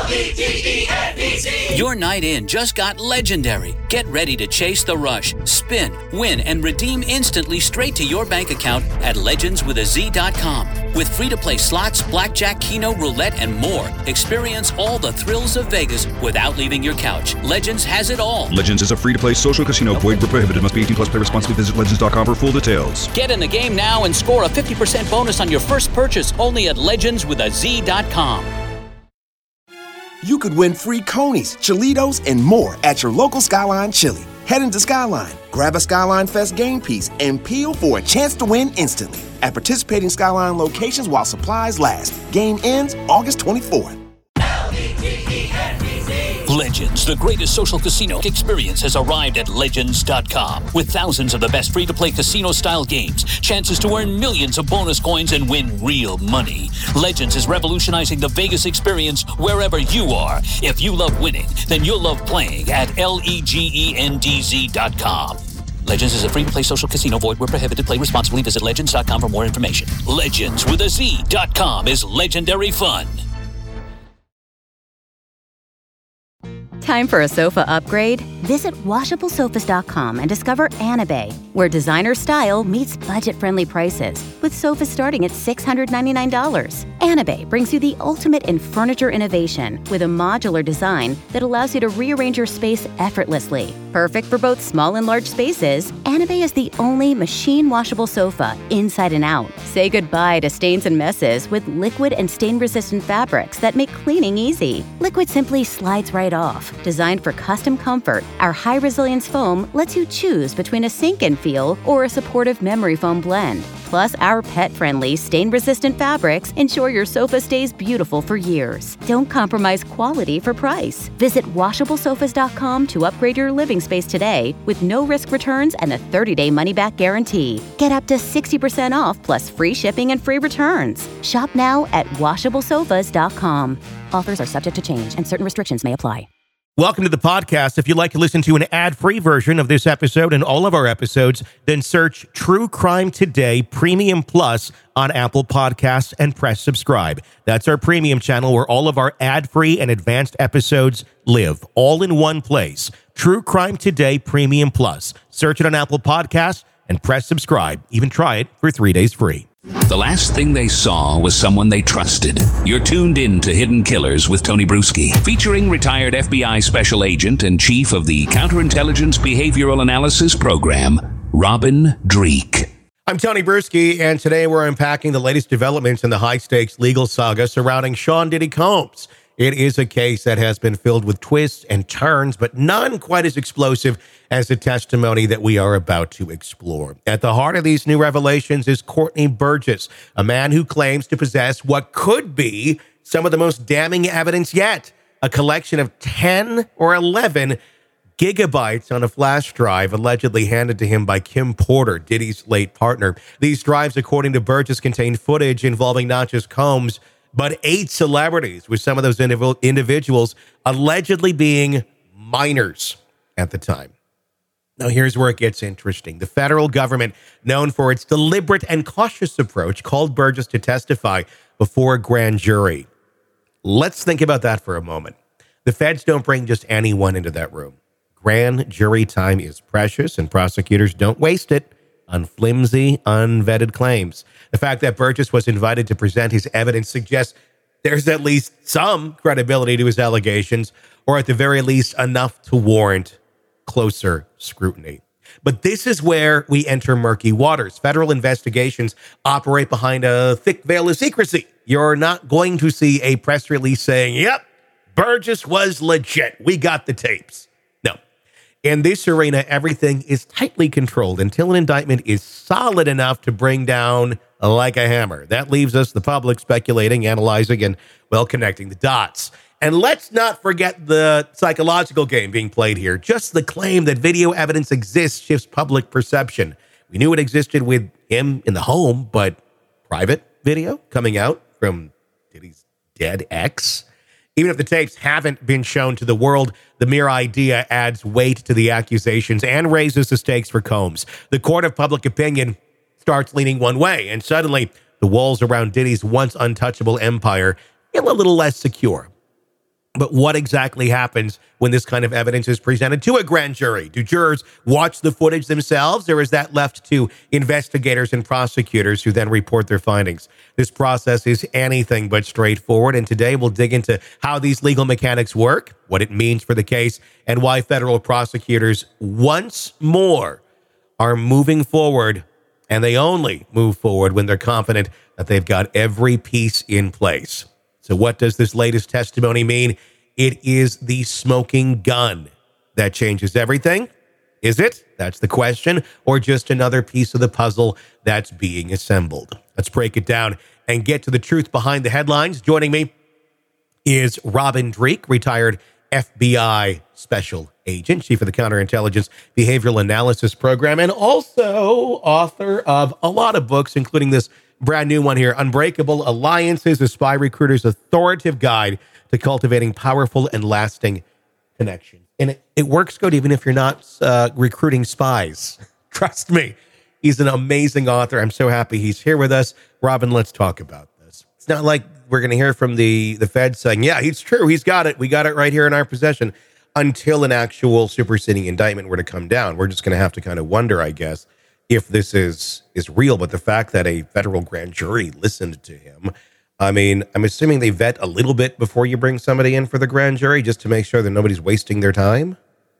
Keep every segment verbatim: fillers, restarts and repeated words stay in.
Your night in just got legendary. Get ready to chase the rush, spin, win, and redeem instantly straight to your bank account at legends with a z dot com. With free-to-play slots, blackjack, keno, roulette, and more, experience all the thrills of Vegas without leaving your couch. Legends has it all. Legends is a free-to-play social casino. Void where prohibited. Must be eighteen plus. Play responsibly. Visit legends dot com for full details. Get in the game now and score a fifty percent bonus on your first purchase only at legends with a z dot com. You could win free Conies, Cholitos, and more at your local Skyline Chili. Head into Skyline, grab a Skyline Fest game piece, and peel for a chance to win instantly at participating Skyline locations while supplies last. Game ends August twenty-fourth. Legends, the greatest social casino experience, has arrived at legends dot com. With thousands of the best free-to-play casino-style games, chances to earn millions of bonus coins and win real money. Legends is revolutionizing the Vegas experience wherever you are. If you love winning, then you'll love playing at legends dot com. Legends is a free-to-play social casino. Void where prohibited. Play responsibly. Visit legends dot com for more information. Legends with a Z dot com is legendary fun. Time for a sofa upgrade? Visit washable sofas dot com and discover Anabay, where designer style meets budget-friendly prices, with sofas starting at six hundred ninety-nine dollars. Anabay brings you the ultimate in furniture innovation with a modular design that allows you to rearrange your space effortlessly. Perfect for both small and large spaces, Anabay is the only machine-washable sofa inside and out. Say goodbye to stains and messes with liquid and stain-resistant fabrics that make cleaning easy. Liquid simply slides right off. Designed for custom comfort, our high-resilience foam lets you choose between a sink-in feel or a supportive memory foam blend. Plus, our pet-friendly, stain-resistant fabrics ensure your sofa stays beautiful for years. Don't compromise quality for price. Visit washable sofas dot com to upgrade your living space today with no-risk returns and a thirty-day money-back guarantee. Get up to sixty percent off plus free shipping and free returns. Shop now at washable sofas dot com. Offers are subject to change and certain restrictions may apply. Welcome to the podcast. If you'd like to listen to an ad-free version of this episode and all of our episodes, then search True Crime Today Premium Plus on Apple Podcasts and press subscribe. That's our premium channel where all of our ad-free and advanced episodes live, all in one place. True Crime Today Premium Plus. Search it on Apple Podcasts and press subscribe. Even try it for three days free. The last thing they saw was someone they trusted. You're tuned in to Hidden Killers with Tony Bruschi, featuring retired F B I special agent and chief of the Counterintelligence Behavioral Analysis Program, Robin Dreeke. I'm Tony Bruschi, and today we're unpacking the latest developments in the high-stakes legal saga surrounding Sean Diddy Combs. It is a case that has been filled with twists and turns, but none quite as explosive as the testimony that we are about to explore. At the heart of these new revelations is Courtney Burgess, a man who claims to possess what could be some of the most damning evidence yet, a collection of ten or eleven gigabytes on a flash drive allegedly handed to him by Kim Porter, Diddy's late partner. These drives, according to Burgess, contain footage involving not just Combs, but eight celebrities, with some of those indiv- individuals allegedly being minors at the time. Now, here's where it gets interesting. The federal government, known for its deliberate and cautious approach, called Burgess to testify before a grand jury. Let's think about that for a moment. The feds don't bring just anyone into that room. Grand jury time is precious, and prosecutors don't waste it on flimsy, unvetted claims. The fact that Burgess was invited to present his evidence suggests there's at least some credibility to his allegations, or at the very least enough to warrant closer scrutiny. But this is where we enter murky waters. Federal investigations operate behind a thick veil of secrecy. You're not going to see a press release saying, yep, Burgess was legit. We got the tapes. No. In this arena, everything is tightly controlled until an indictment is solid enough to bring down like a hammer. That leaves us, the public, speculating, analyzing, and, well, connecting the dots. And let's not forget the psychological game being played here. Just the claim that video evidence exists shifts public perception. We knew it existed with him in the home, but private video coming out from Diddy's dead ex? Even if the tapes haven't been shown to the world, the mere idea adds weight to the accusations and raises the stakes for Combs. The court of public opinion starts leaning one way, and suddenly the walls around Diddy's once untouchable empire feel a little less secure. But what exactly happens when this kind of evidence is presented to a grand jury? Do jurors watch the footage themselves, or is that left to investigators and prosecutors who then report their findings? This process is anything but straightforward, and today we'll dig into how these legal mechanics work, what it means for the case, and why federal prosecutors once more are moving forward, and they only move forward when they're confident that they've got every piece in place. So what does this latest testimony mean? It is the smoking gun that changes everything. Is it? That's the question. Or just another piece of the puzzle that's being assembled? Let's break it down and get to the truth behind the headlines. Joining me is Robin Dreeke, retired F B I special agent, chief of the Counterintelligence Behavioral Analysis Program, and also author of a lot of books, including this brand new one here, Unbreakable Alliances, a spy recruiter's authoritative guide to cultivating powerful and lasting connection. And it, it works good even if you're not uh, recruiting spies. Trust me, he's an amazing author. I'm so happy he's here with us. Robin, let's talk about this. It's not like we're going to hear from the, the Fed saying, yeah, it's true, he's got it. We got it right here in our possession. Until an actual superseding indictment were to come down, we're just going to have to kind of wonder, I guess, if this is is real. But the fact that a federal grand jury listened to him, I mean, I'm assuming they vet a little bit before you bring somebody in for the grand jury just to make sure that nobody's wasting their time.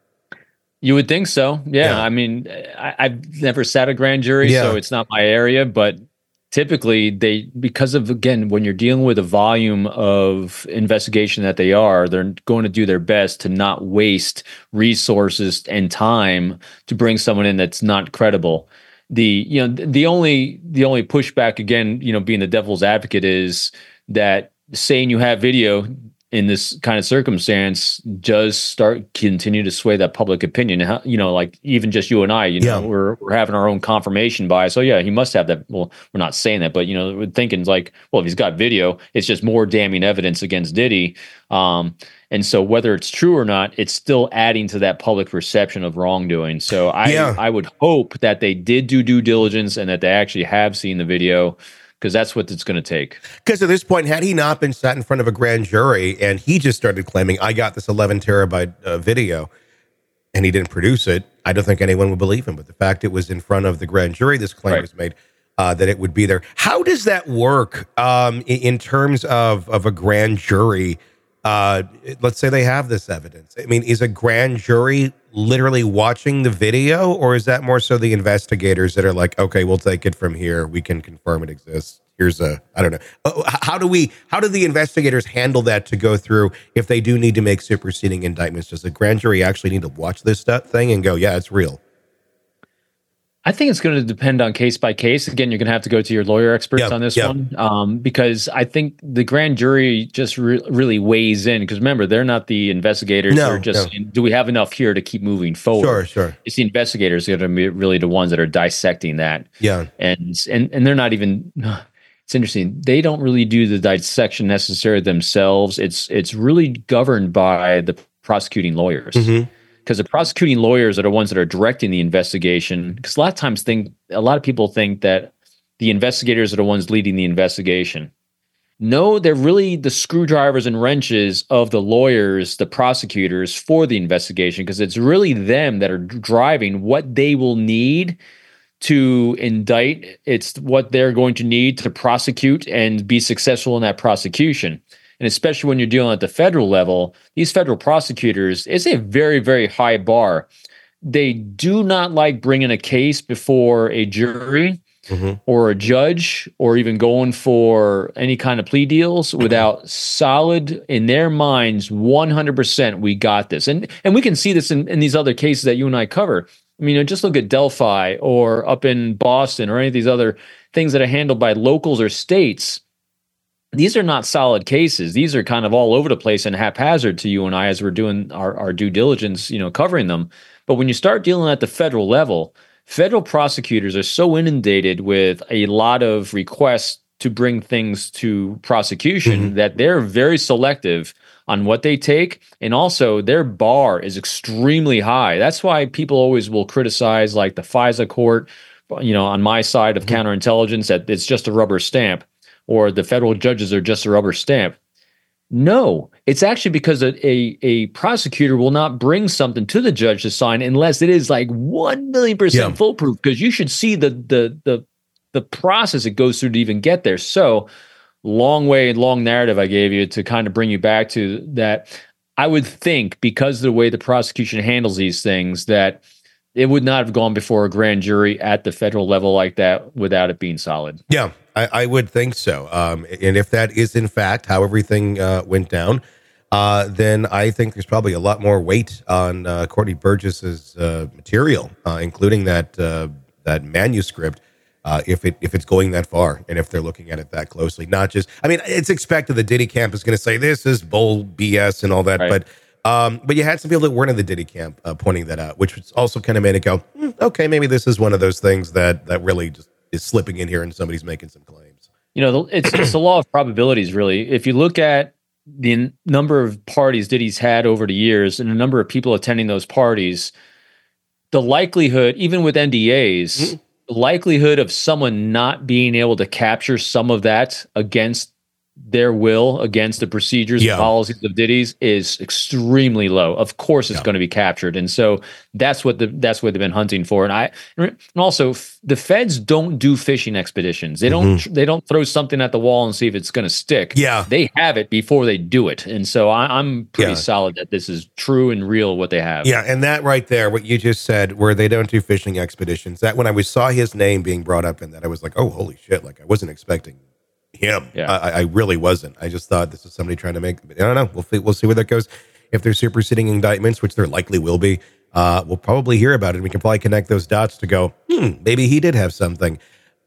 You would think so. Yeah. Yeah. I mean, I, I've never sat a grand jury, Yeah. so it's not my area, but typically they, because of, again, when you're dealing with a volume of investigation that they are, they're going to do their best to not waste resources and time to bring someone in that's not credible. The, you know, the only, the only pushback, again, you know, being the devil's advocate, is that saying you have video in this kind of circumstance does start continue to sway that public opinion. How, you know, like even just you and I, you know, Yeah. we're we're having our own confirmation bias. Oh yeah, he must have that. Well, we're not saying that, but you know, we're thinking like, well, if he's got video, it's just more damning evidence against Diddy. Um, and so whether it's true or not, it's still adding to that public perception of wrongdoing. So I Yeah. I would hope that they did do due diligence and that they actually have seen the video, because that's what it's going to take. Because at this point, had he not been sat in front of a grand jury and he just started claiming, I got this eleven terabyte uh, video, and he didn't produce it, I don't think anyone would believe him. But the fact it was in front of the grand jury, this claim Right. was made uh, that it would be there. How does that work um, in, in terms of, of a grand jury? Uh, let's say they have this evidence. I mean, is a grand jury literally watching the video, or is that more so the investigators that are like, okay, we'll take it from here. We can confirm it exists. Here's a, I don't know. Uh, How do we, how do the investigators handle that to go through if they do need to make superseding indictments? Does the grand jury actually need to watch this stuff thing and go, yeah, it's real? I think it's going to depend on case by case. Again, you're going to have to go to your lawyer experts Yeah, on this yeah. one, um, because I think the grand jury just re- really weighs in. Because remember, they're not the investigators. No, they're just no. saying, do we have enough here to keep moving forward? Sure, sure. It's the investigators that are be really the ones that are dissecting that. Yeah. And and and they're not even. It's interesting. They don't really do the dissection necessarily themselves. It's it's really governed by the prosecuting lawyers. Mhm. Because the prosecuting lawyers are the ones that are directing the investigation. Because a lot of times think a lot of people think that the investigators are the ones leading the investigation. No, they're really the screwdrivers and wrenches of the lawyers, the prosecutors, for the investigation, because it's really them that are driving what they will need to indict. It's what they're going to need to prosecute and be successful in that prosecution. And especially when you're dealing at the federal level, these federal prosecutors, it's a very, very high bar. They do not like bringing a case before a jury Mhm. or a judge, or even going for any kind of plea deals without solid, in their minds, one hundred percent we got this. And and we can see this in, in these other cases that you and I cover. I mean, you know, just look at Delphi or up in Boston or any of these other things that are handled by locals or states. These are not solid cases. These are kind of all over the place and haphazard to you and I as we're doing our, our due diligence, you know, covering them. But when you start dealing at the federal level, federal prosecutors are so inundated with a lot of requests to bring things to prosecution Mhm. that they're very selective on what they take. And also their bar is extremely high. That's why people always will criticize like the FISA court, you know, on my side of counterintelligence, that it's just a rubber stamp, or the federal judges are just a rubber stamp. No, it's actually because a, a, a prosecutor will not bring something to the judge to sign unless it is like one million percent Yeah. foolproof, because you should see the, the, the, the process it goes through to even get there. So long way and long narrative I gave you to kind of bring you back to that. I would think, because of the way the prosecution handles these things, that it would not have gone before a grand jury at the federal level like that without it being solid. Yeah, I, I would think so. Um, and if that is in fact how everything uh, went down, uh, then I think there's probably a lot more weight on uh, Courtney Burgess's uh, material, uh, including that uh, that manuscript. Uh, if it if it's going that far, and if they're looking at it that closely, not just, I mean, it's expected the Diddy camp is going to say this is bull B S and all that, Right. but um, but you had some people that weren't in the Diddy camp uh, pointing that out, which was also kind of made it go, hmm, okay, maybe this is one of those things that that really just is slipping in here, and somebody's making some claims. You know, the- it's it's the law of probabilities, really. If you look at the n- number of parties Diddy's had over the years and the number of people attending those parties, the likelihood, even with N D As, Mm-hmm. the likelihood of someone not being able to capture some of that against their will, against the procedures Yeah. and policies of Diddy's, is extremely low. Of course, it's Yeah. going to be captured, and so that's what the that's what they've been hunting for. And I and also f- the feds don't do fishing expeditions. They don't they don't throw something at the wall and see if it's going to stick. Mm-hmm. Yeah. They have it before they do it, and so I, I'm pretty Yeah. solid that this is true and real what they have. Yeah, and that right there, what you just said, where they don't do fishing expeditions, that when I was saw his name being brought up in that, I was like, oh, holy shit, like I wasn't expecting him. Yeah. I, I really wasn't. I just thought this is somebody trying to make, I don't know. We'll, fi- we'll see where that goes. If there's superseding indictments, which there likely will be, uh, we'll probably hear about it. We can probably connect those dots to go, hmm, maybe he did have something.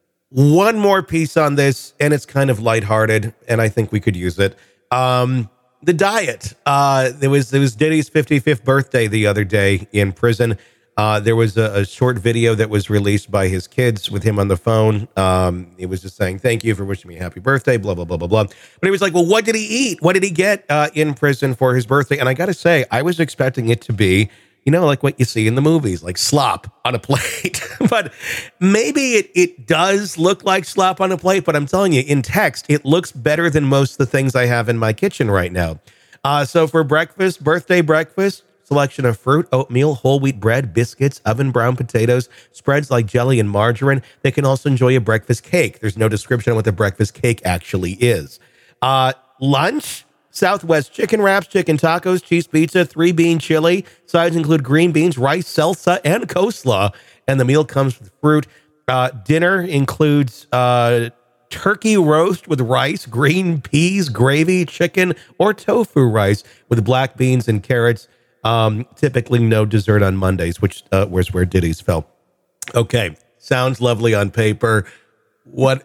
One more piece on this, and it's kind of lighthearted, and I think we could use it. Um, the diet. Uh, there was there was Diddy's fifty-fifth birthday the other day in prison. Uh, there was a, a short video that was released by his kids with him on the phone. Um, it was just saying, thank you for wishing me a happy birthday, blah, blah, blah, blah, blah. But he was like, well, what did he eat? What did he get uh, in prison for his birthday? And I got to say, I was expecting it to be, you know, like what you see in the movies, like slop on a plate. But maybe it, it does look like slop on a plate, but I'm telling you, in text, it looks better than most of the things I have in my kitchen right now. Uh, so for breakfast, birthday breakfast, selection of fruit, oatmeal, whole wheat bread, biscuits, oven brown potatoes, spreads like jelly and margarine. They can also enjoy a breakfast cake. There's no description on what the breakfast cake actually is. Uh, lunch, Southwest chicken wraps, chicken tacos, cheese pizza, three bean chili. Sides include green beans, rice, salsa, and coleslaw. And the meal comes with fruit. Uh, dinner includes uh, turkey roast with rice, green peas, gravy, chicken, or tofu rice with black beans and carrots. Um, typically no dessert on Mondays, which uh, was where Diddy's fell. Okay, sounds lovely on paper. What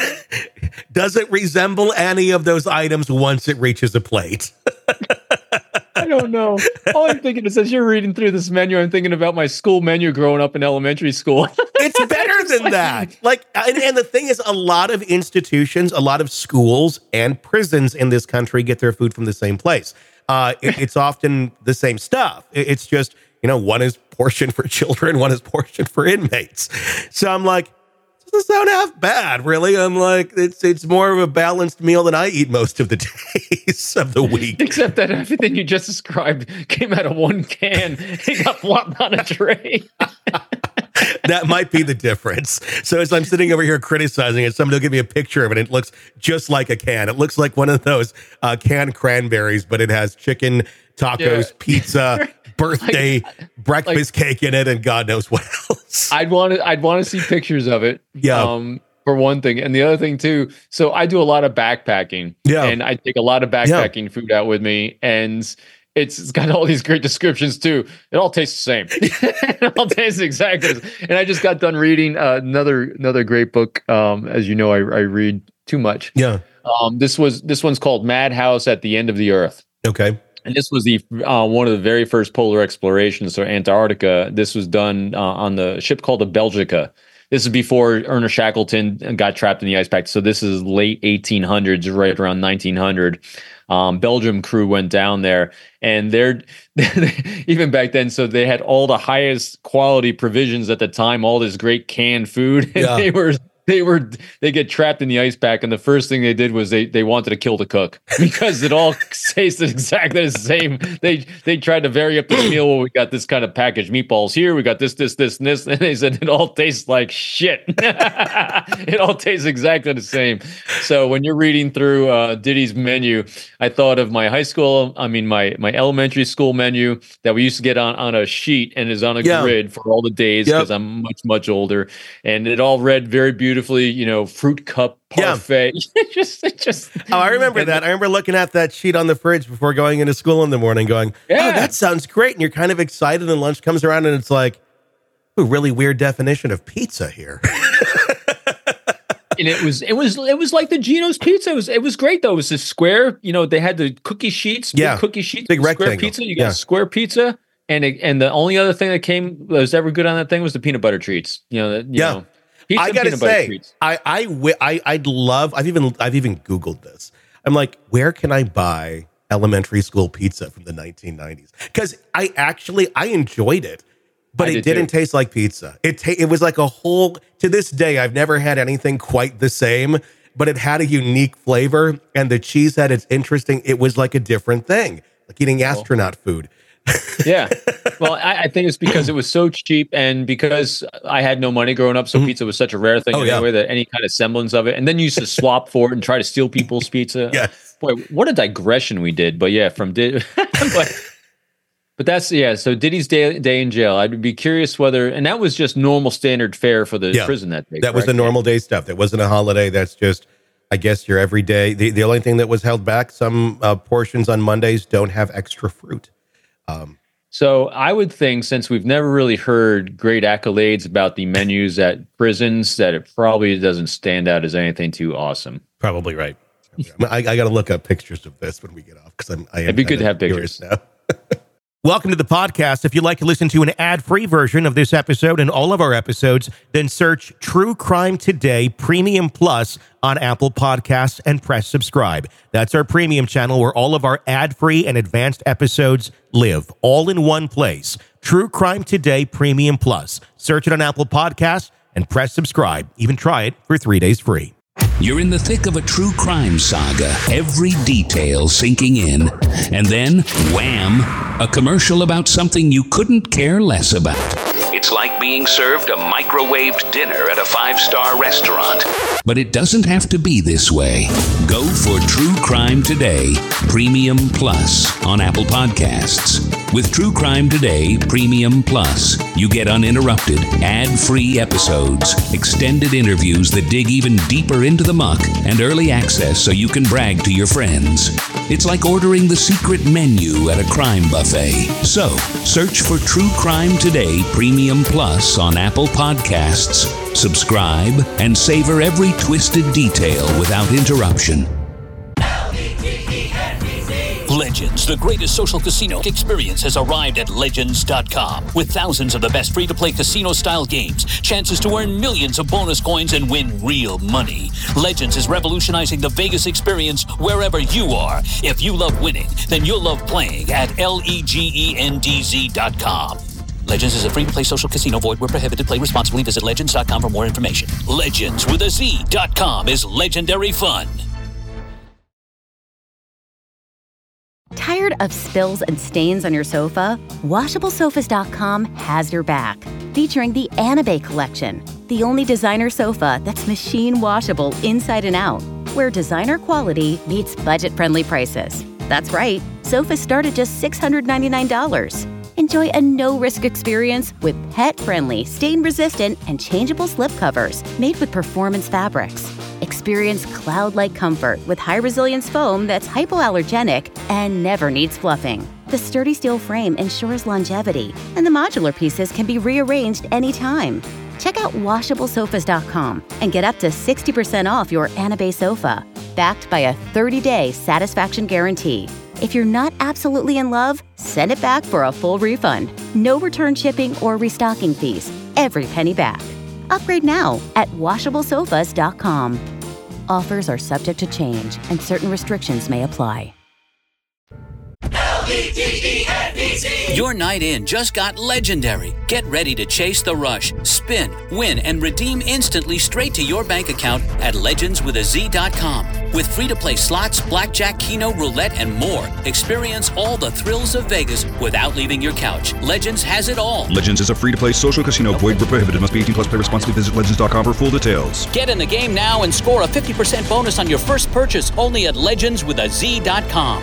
does it resemble any of those items once it reaches a plate? I don't know. All I'm thinking is, as you're reading through this menu, I'm thinking about my school menu growing up in elementary school. It's better than that. Like, and, and the thing is, a lot of institutions, a lot of schools and prisons in this country get their food from the same place. Uh, it, it's often the same stuff. It, it's just, you know, one is portioned for children, one is portioned for inmates. So I'm like, this doesn't sound half bad, really. I'm like, it's it's more of a balanced meal than I eat most of the days of the week. Except that everything you just described came out of one can. It got flopped on a tray. That might be the difference. So as I'm sitting over here criticizing it, somebody will give me a picture of it. And it looks just like a can. It looks like one of those uh, canned cranberries, but it has chicken, tacos, Yeah. pizza, birthday, breakfast cake in it, and God knows what else. I'd want to. I'd want to see pictures of it. Yeah. Um, for one thing, and the other thing too. So I do a lot of backpacking. Yeah. And I take a lot of backpacking food out with me, and it's, it's got all these great descriptions too. It all tastes the same. It all tastes exactly. the same. And I just got done reading uh, another another great book. Um, as you know, I, I read too much. Yeah. Um, this was this one's called Madhouse at the End of the Earth. Okay. And this was the uh, one of the very first polar explorations for Antarctica. This was done uh, on the ship called the Belgica. This is before Ernest Shackleton got trapped in the ice pack. So this is late eighteen hundreds, right around nineteen hundred. Um, Belgium crew went down there, and they're even back then. So they had all the highest quality provisions at the time, all this great canned food, and Yeah. they were they were they get trapped in the ice pack, and the first thing they did was they they wanted to kill the cook because it all tasted exactly the same. They they tried to vary up this meal. Well, we got this kind of packaged meatballs here. We got this, this, this, and this. And they said it all tastes like shit. It all tastes exactly the same. So when you're reading through uh, Diddy's menu, I thought of my high school. I mean my my elementary school menu that we used to get on on a sheet and is on a yeah. grid for all the days because yep. I'm much much older, and it all read very beautifully. You know, fruit cup parfait. Yeah. it just, it just. Oh, I remember that. I remember looking at that sheet on the fridge before going into school in the morning, going, yeah. "Oh, that sounds great!" And you're kind of excited, and lunch comes around, and it's like, "A really weird definition of pizza here." And it was, it was, it was like the Geno's pizza. It was, it was great though. It was a square. You know, they had the cookie sheets, yeah, big cookie sheets, big rectangle. Square pizza. You got yeah. square pizza, and it, and the only other thing that came that was ever good on that thing was the peanut butter treats. You know, you yeah. know, pizza I gotta peanut butter say, treats. I, I, wi- I, I'd love. I've even, I've even Googled this. I'm like, where can I buy elementary school pizza from the nineteen nineties? Because I actually, I enjoyed it. But I it did didn't too. taste like pizza. It ta- it was like a whole, to this day, I've never had anything quite the same, but it had a unique flavor, and the cheese had its interesting, it was like a different thing, like eating astronaut food. Yeah. Well, I, I think it's because it was so cheap, and because I had no money growing up, so mm-hmm. pizza was such a rare thing oh, anyway, yeah. that any kind of semblance of it. And then you used to swap for it and try to steal people's pizza. Yes. Boy, what a digression we did. But yeah, from did but But that's, yeah, so Diddy's day, day in jail. I'd be curious whether, and that was just normal standard fare for the yeah, prison that day. That correct? was the normal day stuff. That wasn't a holiday. That's just, I guess, your everyday. The, the only thing that was held back, some uh, portions on Mondays don't have extra fruit. Um, so I would think, since we've never really heard great accolades about the menus at prisons, that it probably doesn't stand out as anything too awesome. Probably right. I, I got to look up pictures of this when we get off, because I'm. I am It'd be good to have pictures now. Welcome to the podcast. If you'd like to listen to an ad-free version of this episode and all of our episodes, then search True Crime Today Premium Plus on Apple Podcasts and press subscribe. That's our premium channel where all of our ad-free and advanced episodes live, all in one place. True Crime Today Premium Plus. Search it on Apple Podcasts and press subscribe. Even try it for three days free. You're in the thick of a true crime saga, every detail sinking in, and then, wham, a commercial about something you couldn't care less about. It's like being served a microwaved dinner at a five-star restaurant. But it doesn't have to be this way. Go for True Crime Today Premium Plus on Apple Podcasts. With True Crime Today Premium Plus, you get uninterrupted, ad-free episodes, extended interviews that dig even deeper into the muck, and early access so you can brag to your friends. It's like ordering the secret menu at a crime buffet. So, search for True Crime Today Premium Plus on Apple Podcasts, subscribe, and savor every twisted detail without interruption. Legends, the greatest social casino experience, has arrived at Legends dot com. With thousands of the best free-to-play casino-style games, chances to earn millions of bonus coins and win real money. Legends is revolutionizing the Vegas experience wherever you are. If you love winning, then you'll love playing at L-E-G-E-N-D-Z dot com. Legends is a free-to-play social casino. Void where prohibited. Play responsibly. Visit Legends dot com for more information. Legends with a Z dot com is legendary fun. Tired of spills and stains on your sofa? Washable Sofas dot com has your back. Featuring the Anabay collection, the only designer sofa that's machine washable inside and out, where designer quality meets budget-friendly prices. That's right, sofas start at just six hundred ninety-nine dollars. Enjoy a no-risk experience with pet-friendly, stain-resistant, and changeable slipcovers made with performance fabrics. Experience cloud-like comfort with high-resilience foam that's hypoallergenic and never needs fluffing. The sturdy steel frame ensures longevity, and the modular pieces can be rearranged anytime. Check out Washable Sofas dot com and get up to sixty percent off your Anabay sofa, backed by a thirty-day satisfaction guarantee. If you're not absolutely in love, send it back for a full refund. No return shipping or restocking fees. Every penny back. Upgrade now at Washable Sofas dot com. Offers are subject to change and certain restrictions may apply. L Your night in just got legendary. Get ready to chase the rush, spin, win, and redeem instantly straight to your bank account at legends with a z dot com. With free-to-play slots, blackjack, keno, roulette, and more, experience all the thrills of Vegas without leaving your couch. Legends has it all. Legends is a free-to-play social casino. Void where prohibited. Must be eighteen plus. Play responsibly. Visit legends dot com for full details. Get in the game now and score a fifty percent bonus on your first purchase only at legends with a z dot com.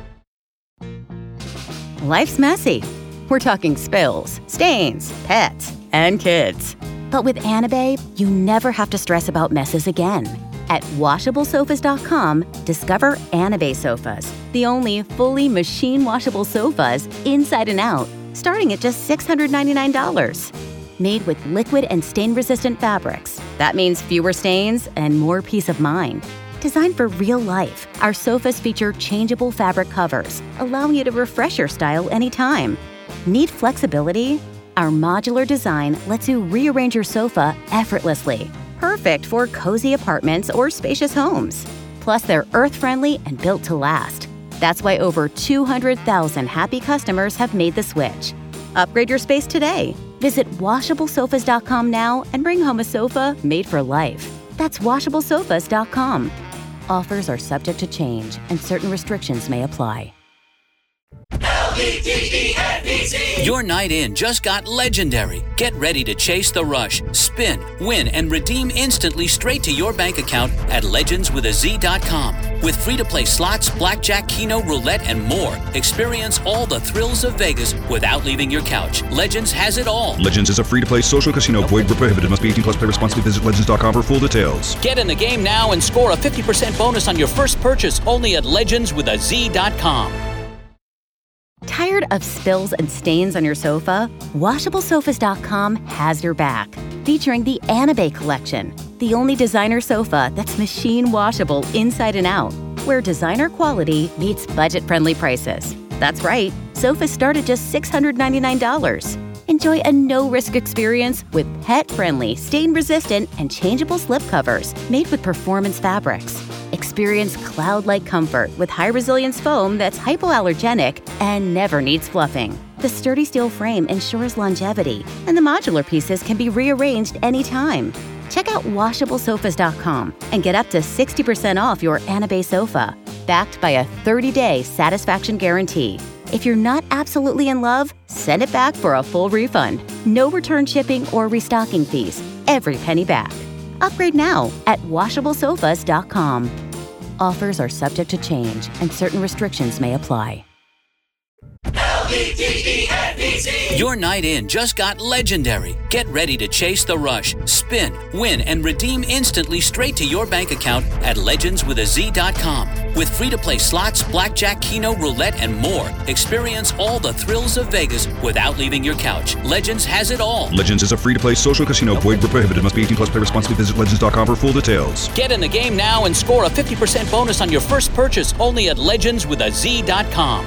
Life's messy. We're talking spills, stains, pets, and kids. But with Anabe, you never have to stress about messes again. At washable sofas dot com, discover Anabe sofas, the only fully machine washable sofas inside and out, starting at just six hundred ninety-nine dollars. Made with liquid and stain-resistant fabrics. That means fewer stains and more peace of mind. Designed for real life, our sofas feature changeable fabric covers, allowing you to refresh your style anytime. Need flexibility? Our modular design lets you rearrange your sofa effortlessly. Perfect for cozy apartments or spacious homes. Plus, they're earth-friendly and built to last. That's why over two hundred thousand happy customers have made the switch. Upgrade your space today. Visit washable sofas dot com now and bring home a sofa made for life. That's washable sofas dot com. Offers are subject to change and certain restrictions may apply. Your night in just got legendary. Get ready to chase the rush, spin, win, and redeem instantly straight to your bank account at legends with a z dot com. With free-to-play slots, blackjack, keno, roulette, and more, experience all the thrills of Vegas without leaving your couch. Legends has it all. Legends is a free-to-play social casino. Void where prohibited. Must be eighteen plus. Play responsibly. Visit legends dot com for full details. Get in the game now and score a fifty percent bonus on your first purchase only at legends with a z dot com. Tired of spills and stains on your sofa? washable sofas dot com has your back. Featuring the Anabe collection, the only designer sofa that's machine washable inside and out, where designer quality meets budget-friendly prices. That's right, sofas start at just six hundred ninety-nine dollars. Enjoy a no-risk experience with pet-friendly, stain-resistant, and changeable slipcovers made with performance fabrics. Experience cloud-like comfort with high-resilience foam that's hypoallergenic and never needs fluffing. The sturdy steel frame ensures longevity, and the modular pieces can be rearranged anytime. Check out washable sofas dot com and get up to sixty percent off your Anabe sofa, backed by a thirty-day satisfaction guarantee. If you're not absolutely in love, send it back for a full refund. No return shipping or restocking fees. Every penny back. Upgrade now at washable sofas dot com. Offers are subject to change and certain restrictions may apply. Your night in just got legendary. Get ready to chase the rush, spin, win, and redeem instantly straight to your bank account at legends with a z dot com. With free-to-play slots, blackjack, keno, roulette, and more, experience all the thrills of Vegas without leaving your couch. Legends has it all. Legends is a free-to-play social casino. Void where prohibited. Must be eighteen plus. Play responsibly. Visit legends dot com for full details. Get in the game now and score a fifty percent bonus on your first purchase only at legends with a z dot com.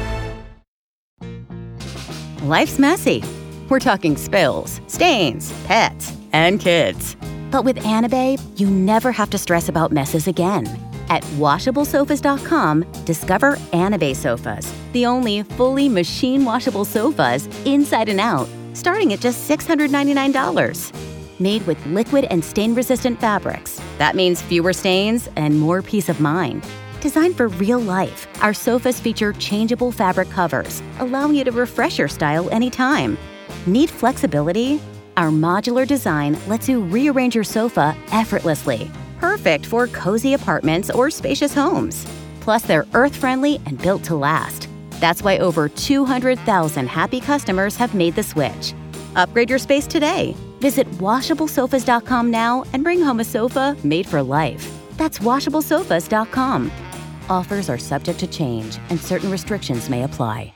Life's messy. We're talking spills, stains, pets, and kids. But with Anabe, you never have to stress about messes again. At washable sofas dot com, discover Anabe sofas, the only fully machine washable sofas inside and out, starting at just six hundred ninety-nine dollars. Made with liquid and stain-resistant fabrics. That means fewer stains and more peace of mind. Designed for real life, our sofas feature changeable fabric covers, allowing you to refresh your style anytime. Need flexibility? Our modular design lets you rearrange your sofa effortlessly. Perfect for cozy apartments or spacious homes. Plus, they're earth-friendly and built to last. That's why over two hundred thousand happy customers have made the switch. Upgrade your space today. Visit washable sofas dot com now and bring home a sofa made for life. That's washable sofas dot com. Offers are subject to change and certain restrictions may apply.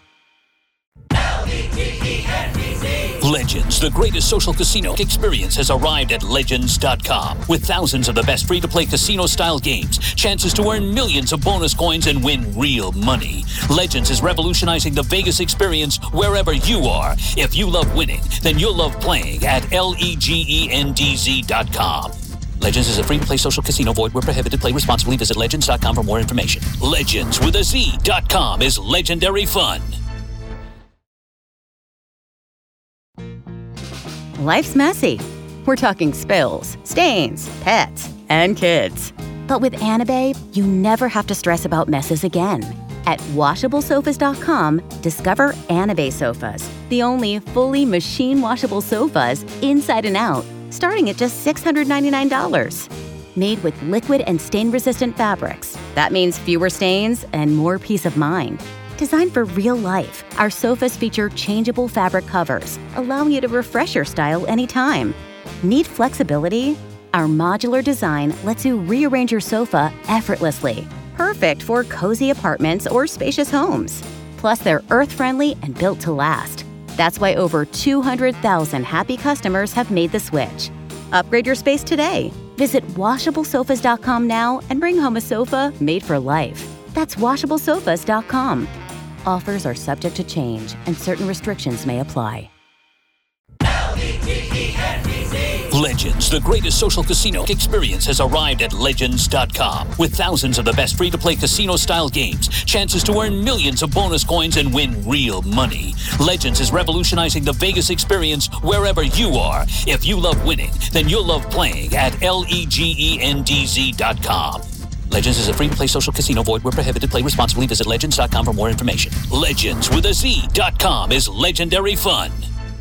Legends, the greatest social casino experience, has arrived at legends dot com. With thousands of the best free-to-play casino-style games, chances to earn millions of bonus coins and win real money. Legends is revolutionizing the Vegas experience wherever you are. If you love winning, then you'll love playing at legends dot com. Legends is a free-to-play social casino. Void where prohibited. Play responsibly. Visit legends dot com for more information. Legends with a Z dot com is legendary fun. Life's messy. We're talking spills, stains, pets, and kids. But with Anabe, you never have to stress about messes again. At washable sofas dot com, discover Anabe sofas, the only fully machine washable sofas inside and out, starting at just six hundred ninety-nine dollars. Made with liquid and stain-resistant fabrics. That means fewer stains and more peace of mind. Designed for real life, our sofas feature changeable fabric covers, allowing you to refresh your style anytime. Need flexibility? Our modular design lets you rearrange your sofa effortlessly. Perfect for cozy apartments or spacious homes. Plus, they're earth-friendly and built to last. That's why over two hundred thousand happy customers have made the switch. Upgrade your space today. Visit washable sofas dot com now and bring home a sofa made for life. That's washable sofas dot com. Offers are subject to change and certain restrictions may apply. Legends, the greatest social casino experience, has arrived at Legends dot com. With thousands of the best free-to-play casino-style games, chances to earn millions of bonus coins and win real money. Legends is revolutionizing the Vegas experience wherever you are. If you love winning, then you'll love playing at legends dot com. Legends is a free-to-play social casino. Void where prohibited. Play responsibly. Visit legends dot com for more information. Legends with a Z dot com is legendary fun.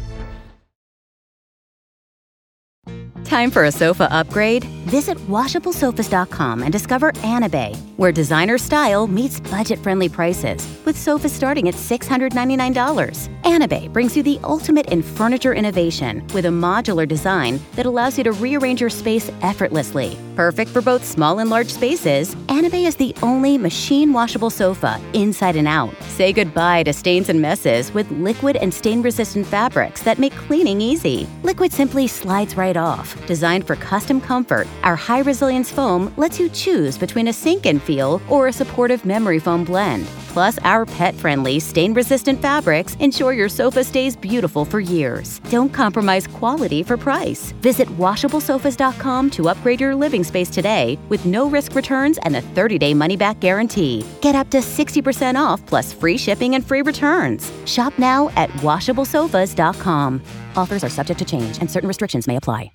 Time for a sofa upgrade? Visit washable sofas dot com and discover Anabe, where designer style meets budget-friendly prices, with sofas starting at six hundred ninety-nine dollars. Anabe brings you the ultimate in furniture innovation with a modular design that allows you to rearrange your space effortlessly. Perfect for both small and large spaces, Anabe is the only machine-washable sofa inside and out. Say goodbye to stains and messes with liquid and stain-resistant fabrics that make cleaning easy. Liquid simply slides right off. Designed for custom comfort, our high-resilience foam lets you choose between a sink-in feel or a supportive memory foam blend. Plus, our pet-friendly, stain-resistant fabrics ensure your sofa stays beautiful for years. Don't compromise quality for price. Visit washable sofas dot com to upgrade your living space today with no-risk returns and a thirty-day money-back guarantee. Get up to sixty percent off plus free shipping and free returns. Shop now at washable sofas dot com. Offers are subject to change and certain restrictions may apply.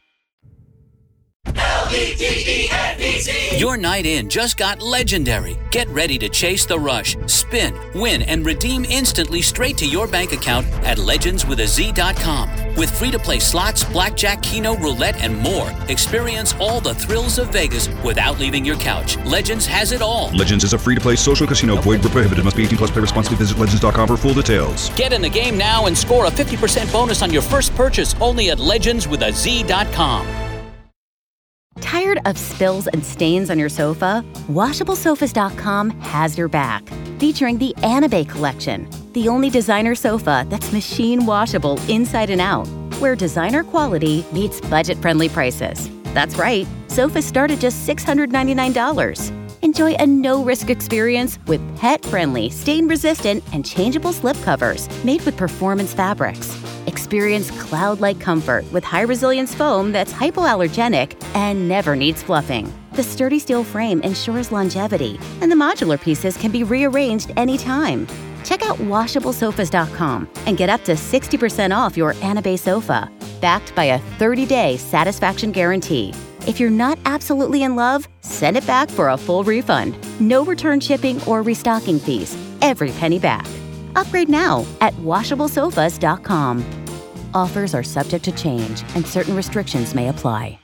Your night in just got legendary. Get ready to chase the rush, spin, win, and redeem instantly straight to your bank account at legends with a Z dot com. With free-to-play slots, blackjack, keno, roulette, and more, experience all the thrills of Vegas without leaving your couch. Legends has it all. Legends is a free-to-play social casino. Void where prohibited. Must be eighteen plus. Play responsibly. Visit legends dot com for full details. Get in the game now and score a fifty percent bonus on your first purchase only at legends with a Z dot com. Tired of spills and stains on your sofa? washable sofas dot com has your back. Featuring the Anabe collection, the only designer sofa that's machine washable inside and out, where designer quality meets budget-friendly prices. That's right, sofas start at just six hundred ninety-nine dollars. Enjoy a no-risk experience with pet-friendly, stain-resistant, and changeable slipcovers made with performance fabrics. Experience cloud-like comfort with high-resilience foam that's hypoallergenic and never needs fluffing. The sturdy steel frame ensures longevity, and the modular pieces can be rearranged anytime. Check out washable sofas dot com and get up to sixty percent off your Anabe sofa, backed by a thirty-day satisfaction guarantee. If you're not absolutely in love, send it back for a full refund. No return shipping or restocking fees. Every penny back. Upgrade now at washable sofas dot com. Offers are subject to change and certain restrictions may apply.